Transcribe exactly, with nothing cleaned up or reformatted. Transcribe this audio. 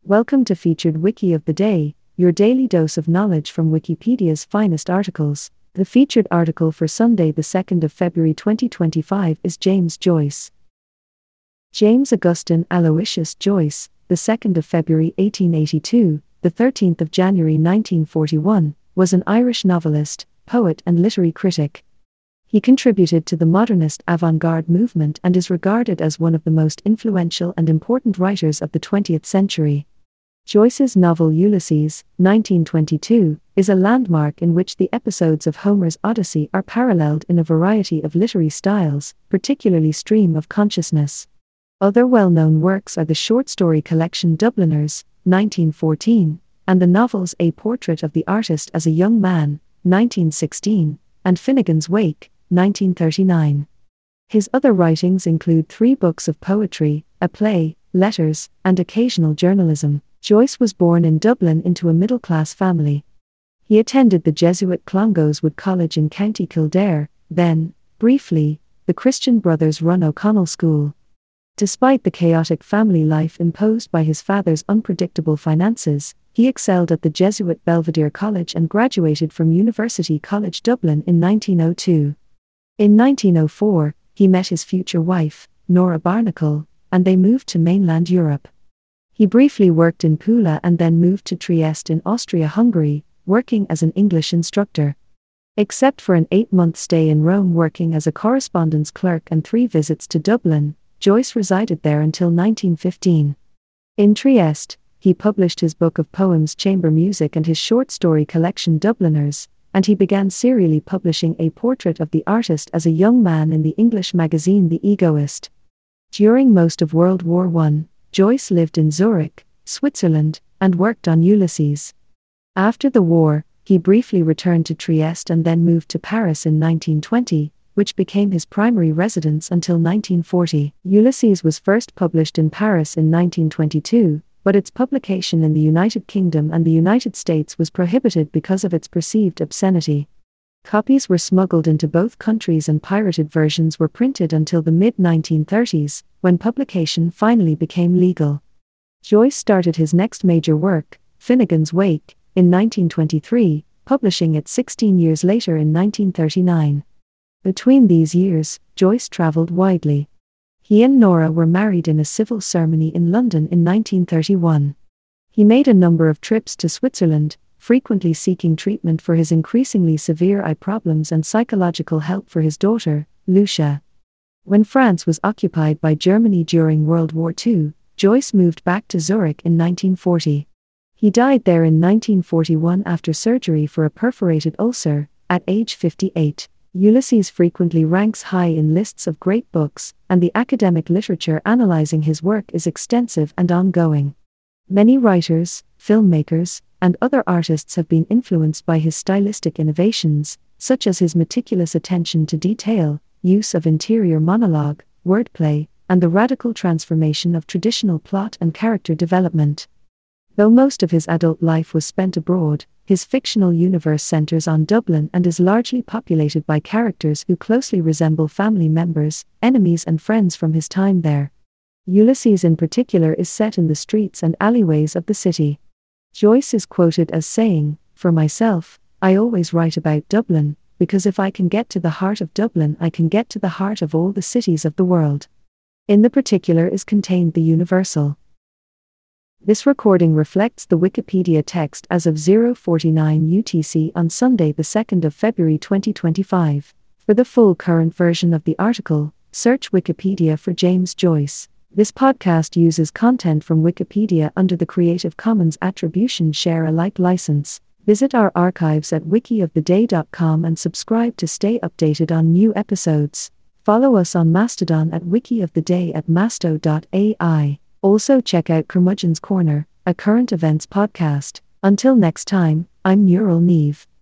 Welcome to Featured Wiki of the Day, your daily dose of knowledge from Wikipedia's finest articles. The featured article for Sunday, the second of February twenty twenty-five is James Joyce. James Augustine Aloysius Joyce, the second of February eighteen eighty-two, the thirteenth of January nineteen forty-one, was an Irish novelist, poet and literary critic. He contributed to the modernist avant-garde movement and is regarded as one of the most influential and important writers of the twentieth century. Joyce's novel Ulysses, nineteen twenty-two, is a landmark in which the episodes of Homer's Odyssey are paralleled in a variety of literary styles, particularly stream of consciousness. Other well-known works are the short story collection Dubliners, nineteen fourteen, and the novels A Portrait of the Artist as a Young Man, nineteen sixteen, and Finnegan's Wake, nineteen thirty-nine. His other writings include three books of poetry, a play, letters, and occasional journalism. Joyce was born in Dublin into a middle-class family. He attended the Jesuit Clongowes Wood College in County Kildare, then, briefly, the Christian Brothers Run O'Connell School. Despite the chaotic family life imposed by his father's unpredictable finances, he excelled at the Jesuit Belvedere College and graduated from University College Dublin in nineteen oh two. In nineteen oh four, he met his future wife, Nora Barnacle, and they moved to mainland Europe. He briefly worked in Pula and then moved to Trieste in Austria-Hungary, working as an English instructor. Except for an eight-month stay in Rome working as a correspondence clerk and three visits to Dublin, Joyce resided there until nineteen fifteen. In Trieste, he published his book of poems Chamber Music and his short story collection Dubliners, and he began serially publishing A Portrait of the Artist as a Young Man in the English magazine The Egoist. During most of World War One, Joyce lived in Zurich, Switzerland, and worked on Ulysses. After the war, he briefly returned to Trieste and then moved to Paris in nineteen twenty, which became his primary residence until nineteen forty. Ulysses was first published in Paris in nineteen twenty-two, but its publication in the United Kingdom and the United States was prohibited because of its perceived obscenity. Copies were smuggled into both countries and pirated versions were printed until the mid nineteen thirties, when publication finally became legal. Joyce started his next major work, Finnegan's Wake, in nineteen twenty-three, publishing it sixteen years later in nineteen thirty-nine. Between these years, Joyce traveled widely. He and Nora were married in a civil ceremony in London in nineteen thirty-one. He made a number of trips to Switzerland, frequently seeking treatment for his increasingly severe eye problems and psychological help for his daughter, Lucia. When France was occupied by Germany during World War Two, Joyce moved back to Zurich in nineteen forty. He died there in nineteen forty-one after surgery for a perforated ulcer, at age fifty-eight. Ulysses frequently ranks high in lists of great books, and the academic literature analyzing his work is extensive and ongoing. Many writers, filmmakers, and other artists have been influenced by his stylistic innovations, such as his meticulous attention to detail, use of interior monologue, wordplay, and the radical transformation of traditional plot and character development. Though most of his adult life was spent abroad, his fictional universe centers on Dublin and is largely populated by characters who closely resemble family members, enemies and friends from his time there. Ulysses in particular is set in the streets and alleyways of the city. Joyce is quoted as saying, "For myself, I always write about Dublin, because if I can get to the heart of Dublin I can get to the heart of all the cities of the world." In the particular is contained the universal. This recording reflects the Wikipedia text as of zero forty-nine U T C on Sunday the second of February twenty twenty-five. For the full current version of the article, search Wikipedia for James Joyce. This podcast uses content from Wikipedia under the Creative Commons Attribution Share Alike license. Visit our archives at wiki of the day dot com and subscribe to stay updated on new episodes. Follow us on Mastodon at wikioftheday at masto dot A I. Also check out Curmudgeon's Corner, a current events podcast. Until next time, I'm Neural Neve.